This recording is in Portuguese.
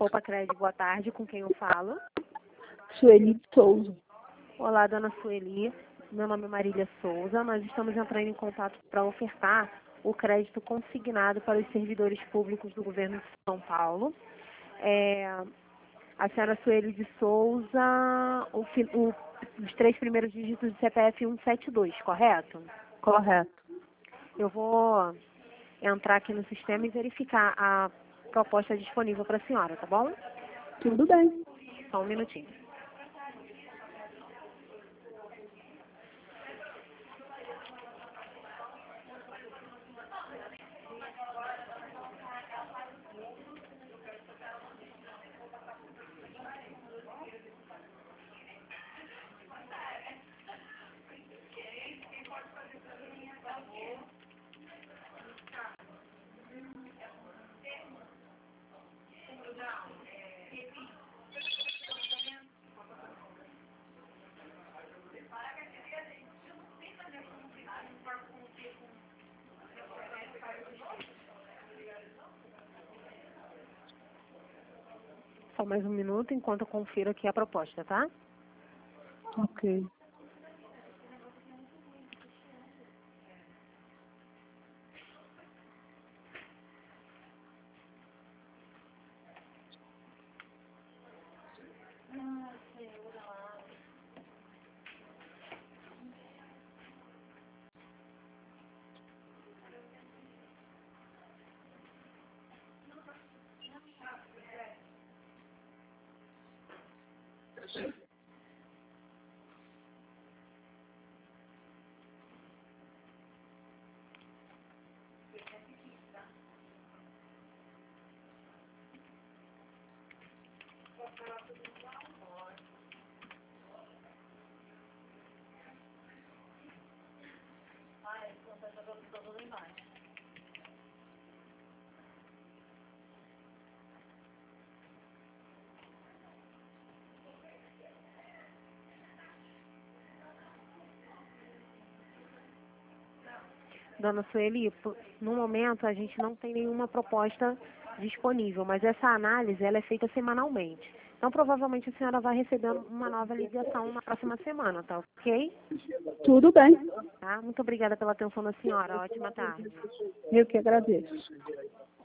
Poupa Crédito, boa tarde, com quem eu falo? Sueli de Souza. Olá, dona Sueli, meu nome é Marília Souza, nós estamos entrando em contato para ofertar o crédito consignado para os servidores públicos do governo de São Paulo. A senhora Sueli de Souza, os 3 primeiros dígitos do CPF 172, correto? Correto. Eu vou entrar aqui no sistema e verificar a proposta disponível para a senhora, tá bom? Tudo bem. Só um minutinho. Só mais um minuto enquanto eu confiro aqui a proposta, tá? Ok. Dona Sueli, no momento a gente não tem nenhuma proposta disponível, mas essa análise ela é feita semanalmente. Então, provavelmente a senhora vai receber uma nova ligação na próxima semana, tá ok? Tudo bem. Tá? Muito obrigada pela atenção da senhora. Ótima tarde. Eu que agradeço.